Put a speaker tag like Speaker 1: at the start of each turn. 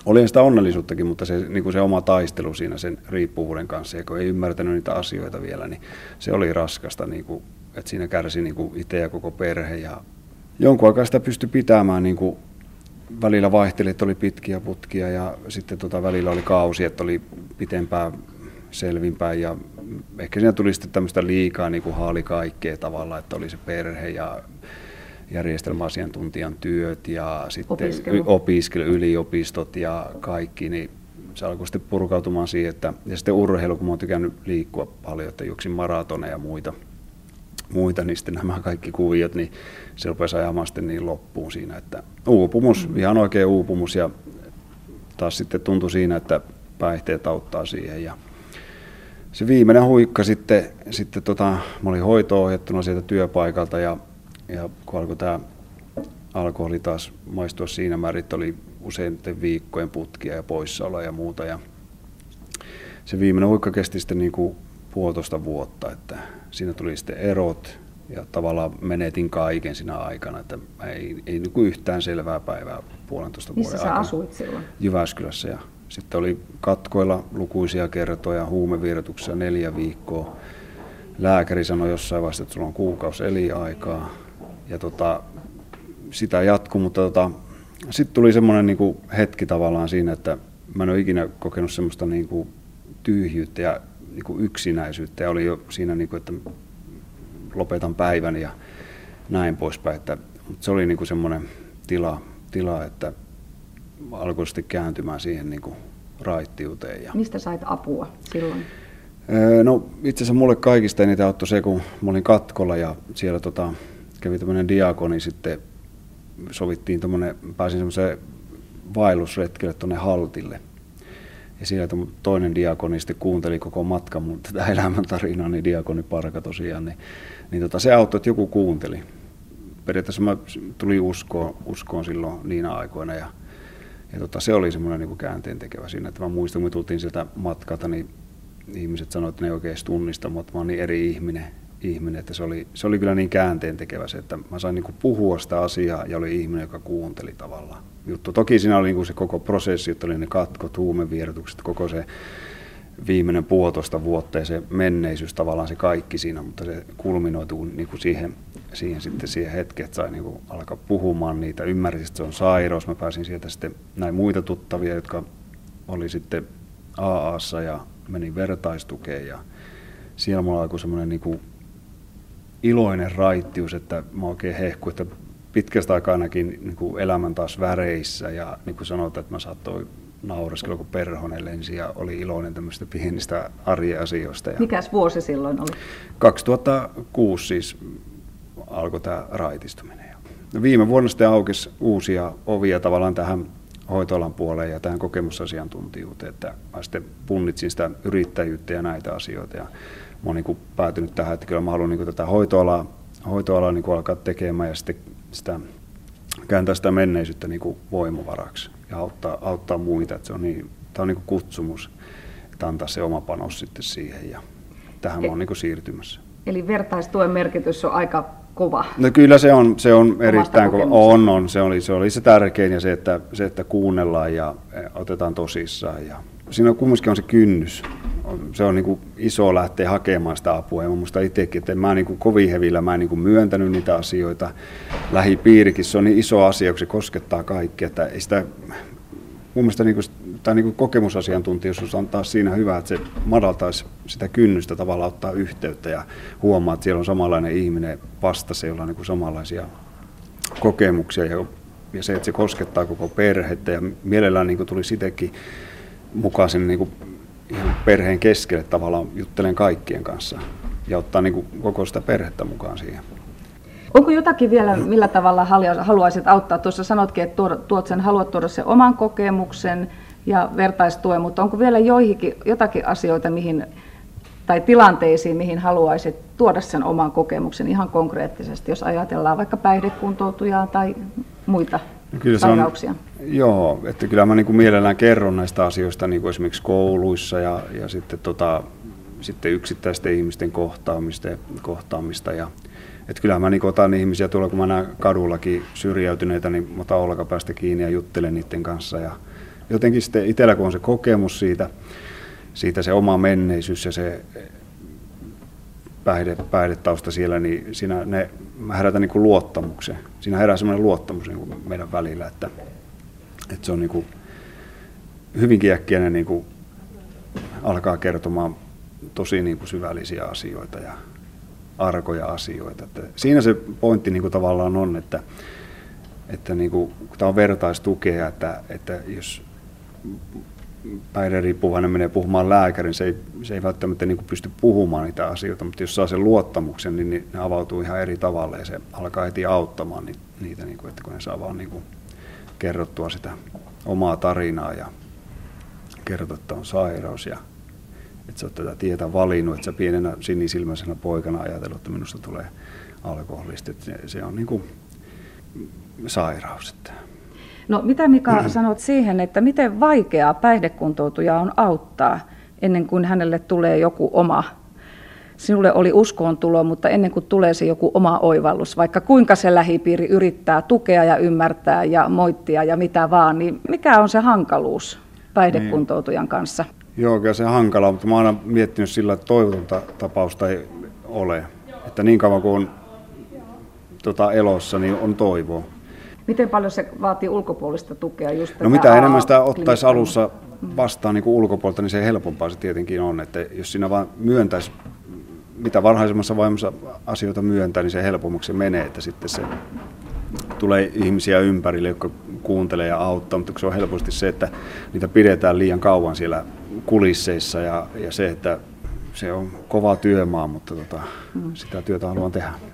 Speaker 1: oli sitä onnellisuuttakin, mutta se, niin kuin se oma taistelu siinä sen riippuvuuden kanssa, ja kun ei ymmärtänyt niitä asioita vielä, niin se oli raskasta, niin kuin, että siinä kärsi niin kuin itse ja koko perhe. Ja jonkun aikaa sitä pystyi pitämään, niin kuin välillä vaihteli, että oli pitkiä putkia, ja sitten välillä oli kausi, että oli pitempään selvinpäin, ja ehkä siinä tuli sitten tämmöistä liikaa niin kuin haali kaikkea tavalla, että oli se perhe ja järjestelmäasiantuntijan työt ja sitten opiskelu, yliopistot ja kaikki, niin se alkoi sitten purkautumaan siihen, että, ja sitten urheilu, kun mä oon tykännyt liikkua paljon, että juoksin maratoneja ja muita, niin sitten nämä kaikki kuviot, niin se rupesi ajamaan sitten niin loppuun siinä, että uupumus, ihan oikein uupumus, ja taas sitten tuntui siinä, että päihteet auttaa siihen, ja se viimeinen huikka sitten mä olin hoitoon ohjattuna sieltä työpaikalta, ja kun tämä alkoholi taas maistua siinä määrin, että oli usein viikkojen putkia ja poissaoloa ja muuta. Ja se viimeinen huikka kesti sitten niin kuin 1,5 vuotta, että siinä tuli sitten erot ja tavallaan menetin kaiken siinä aikana, että ei niin kuin yhtään selvää päivää 1,5 vuoden aikana.
Speaker 2: Missä sä asuit silloin?
Speaker 1: Jyväskylässä, ja sitten oli katkoilla lukuisia kertoja, huumevirtuksessa 4 viikkoa. Lääkäri sanoi jossain vaiheessa, että sulla on kuukausi elinaikaa. Ja sitä jatkuu, mutta sitten tuli semmoinen niinku hetki tavallaan siinä, että mä en ole ikinä kokenut semmoista niinku tyhjyyttä ja niinku yksinäisyyttä. Ja oli jo siinä, niinku, että lopetan päivän ja näin poispäin. Mutta se oli niinku semmoinen tila, että alkoi sitten kääntymään siihen niinku raittiuteen. Ja
Speaker 2: mistä sait apua silloin?
Speaker 1: No itse asiassa mulle kaikista eniten auttoi se, kun mä olin katkolla ja siellä kävi tämmöinen diakoni, sitten sovittiin pääsin semmoiseen vaellusretkelle tuonne Haltille. Ja siellä toinen diakoni sitten kuunteli koko matkan mun tätä elämäntarinaa, niin diakoni Parka tosiaan, niin se auttoi, että joku kuunteli. Periaatteessa mä tulin uskoon silloin niinä aikoina, ja se oli semmoinen niin kuin käänteentekevä siinä, että mä muistan, kun me tultiin sieltä matkalta, niin ihmiset sanoivat, että ne ei oikein tunnista, mutta mä oon niin eri ihminen, että se oli kyllä niin käänteentekevä se, että mä sain niin kuin puhua sitä asiaa ja oli ihminen, joka kuunteli tavallaan juttu. Toki siinä oli niin kuin se koko prosessi, että oli ne katkot, huumevierotukset, koko se viimeinen 1,5 vuotta ja se menneisyys tavallaan se kaikki siinä, mutta se kulminoituu niin kuin siihen hetkeen, että sai niin kuin alkaa puhumaan niitä, ymmärsin, että se on sairaus. Mä pääsin sieltä sitten näin muita tuttavia, jotka oli sitten AA:ssa ja menin vertaistukeen, ja siellä mulla alkoi semmoinen niin kuin iloinen raittius, että mä oikein hehkuin, että pitkästä aikaa näkin niin kuin elämän taas väreissä, ja niin kuin sanotaan, että mä saattoin naureskella, kun perhonen lensi ja oli iloinen tämmöistä pienistä arjen asioista.
Speaker 2: Mikäs vuosi silloin oli?
Speaker 1: 2006 siis alkoi tämä raitistuminen. Viime vuonna sitten aukesi uusia ovia tavallaan tähän hoitoalan puoleen ja tähän kokemusasiantuntijuuteen, että mä sitten punnitsin sitä yrittäjyyttä ja näitä asioita. Ja mä oon niin kuin päätynyt tähän, että kyllä mä haluan niin kuin tätä hoitoalaa niin kuin alkaa tekemään ja sitten kääntää sitä menneisyyttä niin kuin voimavaraksi ja auttaa muita. Että tämä on niin kuin kutsumus, että antaa se oma panos sitten siihen, ja tähän mä oon niin kuin siirtymässä.
Speaker 2: Eli vertaistuen merkitys on aika kova.
Speaker 1: No kyllä se on erittäin kova. On. Se oli se tärkein, ja se, että kuunnellaan ja otetaan tosissaan. Ja siinä kumminkin on se kynnys. Se on niin kuin iso lähteä hakemaan sitä apua. Ja mä muistan itsekin, että mä niin kuin kovin hevillä mä en niin kuin myöntänyt niitä asioita. Lähipiirikin se on niin iso asia, kun se koskettaa kaikkea. Että ei sitä, mun mielestä niin kuin kokemusasiantuntijuus on taas siinä hyvä, että se madaltaisi sitä kynnystä tavallaan ottaa yhteyttä ja huomaa, että siellä on samanlainen ihminen vastassa, jolla on niin kuin samanlaisia kokemuksia ja se, että se koskettaa koko perhettä ja mielellään niin kuin tuli sitäkin mukaan sinne niin kuin ihan perheen keskelle tavallaan juttelen kaikkien kanssa ja ottaa niin kuin koko sitä perhettä mukaan siihen.
Speaker 2: Onko jotakin vielä, millä tavalla haluaisit auttaa? Tuossa sanotkin, että haluat tuoda sen oman kokemuksen ja vertaistuen, mutta onko vielä jotakin asioita tai tilanteisiin, mihin haluaisit tuoda sen oman kokemuksen ihan konkreettisesti, jos ajatellaan vaikka päihdekuntoutujaa tai muita sairauksia?
Speaker 1: Joo, että kyllä mä niin kuin mielellään kerron näistä asioista niin kuin esimerkiksi kouluissa ja sitten yksittäisten ihmisten kohtaamista ja että kyllähän mä niin otan ihmisiä tuolla, kun mä näen kadullakin syrjäytyneitä, niin mä otan olkapäästä kiinni ja juttelen niiden kanssa ja jotenkin sitten itsellä, kun on se kokemus siitä se oma menneisyys ja se päihdetausta siellä, niin siinä mä herätän niin kuin luottamuksen. Siinä herää semmoinen luottamus niin kuin meidän välillä, että se on niin kuin hyvinkin äkkiä ne niin kuin alkaa kertomaan tosi niin kuin syvällisiä asioita ja arkoja asioita. Että siinä se pointti niin kuin tavallaan on, että niin kuin, kun tämä on vertaistukea, että jos päihderiippuvainen menee puhumaan lääkärin, se ei välttämättä niin kuin pysty puhumaan niitä asioita, mutta jos saa sen luottamuksen, niin ne avautuu ihan eri tavalla ja se alkaa heti auttamaan niitä, niin kuin, että kun ne saa vaan niin kuin kerrottua sitä omaa tarinaa ja kertoa, että on sairaus ja että sä oot tätä tietä valinnut, että sä pienenä sinisilmäisenä poikana ajatellut, että minusta tulee alkoholisti, että se on niin kuin sairaus.
Speaker 2: No mitä Mika sanot siihen, että miten vaikeaa päihdekuntoutuja on auttaa ennen kuin hänelle tulee joku oma, sinulle oli uskoontulo, mutta ennen kuin tulee se joku oma oivallus, vaikka kuinka se lähipiiri yrittää tukea ja ymmärtää ja moittia ja mitä vaan, niin mikä on se hankaluus päihdekuntoutujan kanssa?
Speaker 1: Joo, kyllä se hankalaa, mutta mä oon aina miettinyt sillä, että toivotonta tapausta ei ole. Että niin kauan kuin on elossa, niin on toivoa.
Speaker 2: Miten paljon se vaatii ulkopuolista tukea? Just
Speaker 1: no mitä enemmän sitä ottaisi alussa vastaan niin kuin ulkopuolelta, niin se helpompaa se tietenkin on. Että jos siinä vaan myöntäisi, mitä varhaisemmassa vaiheessa asioita myöntää, niin se helpommaksi se menee, että sitten se tulee ihmisiä ympärille, jotka kuuntelee ja auttaa, mutta se on helposti se, että niitä pidetään liian kauan siellä kulisseissa ja se, että se on kova työmaa, mutta sitä työtä haluan tehdä.